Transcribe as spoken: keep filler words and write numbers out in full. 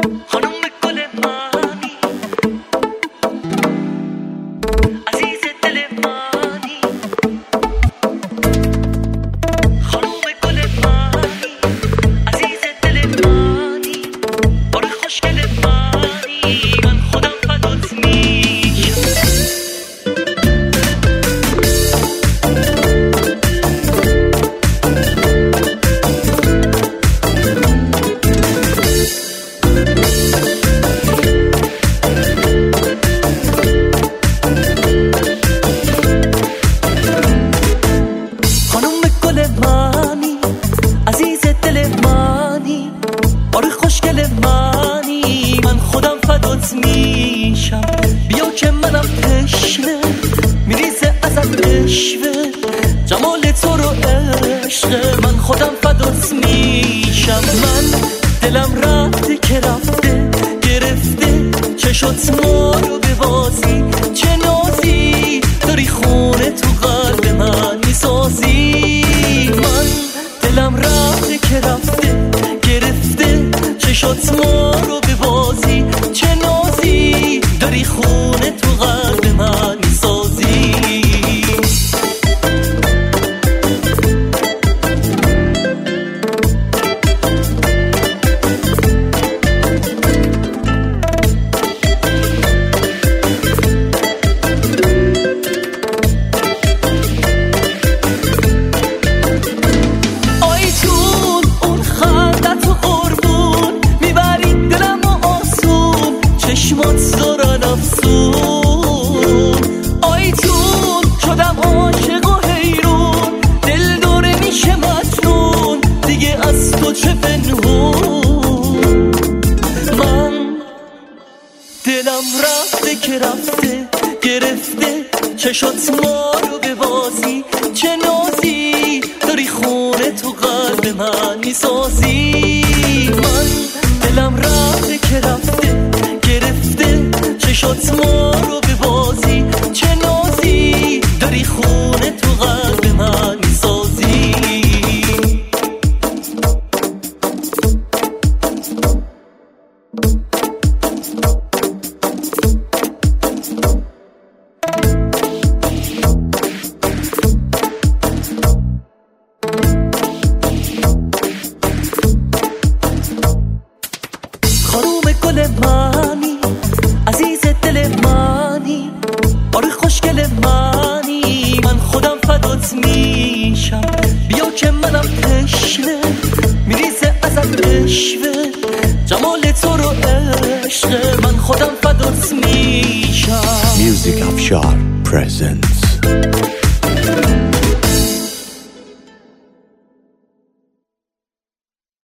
میشم، بیا که منم تشنه میریزه ازت عشوه، جمال تو رو عشق من خودم فدات میشم. من دلم رفته که رفته گرفته چشات ما رو به بازی، چه نازی داری خونه تو قلب من میسازی. من دلم رفته که رفته گرفته چشات ما رو به بازی، چه نازی داری خونه تو قلب من میسازی. دلم رفته که رفته گرفته چشات ما رو به بازی، چه نازی داری خونه تو قلب من میسازی. من دلم رفته که رفته گرفته چشات ما رو به بازی، چه نازی داری خونه تو قلب من میسازی. گل منی عزیز دل منی، آره خوشگل منی، من خودم فدات میشم. بیا که منم تشنه میریزه ازت عشوه، جمال تو رو عشق من خودم فدات میشم. Music Afshar presents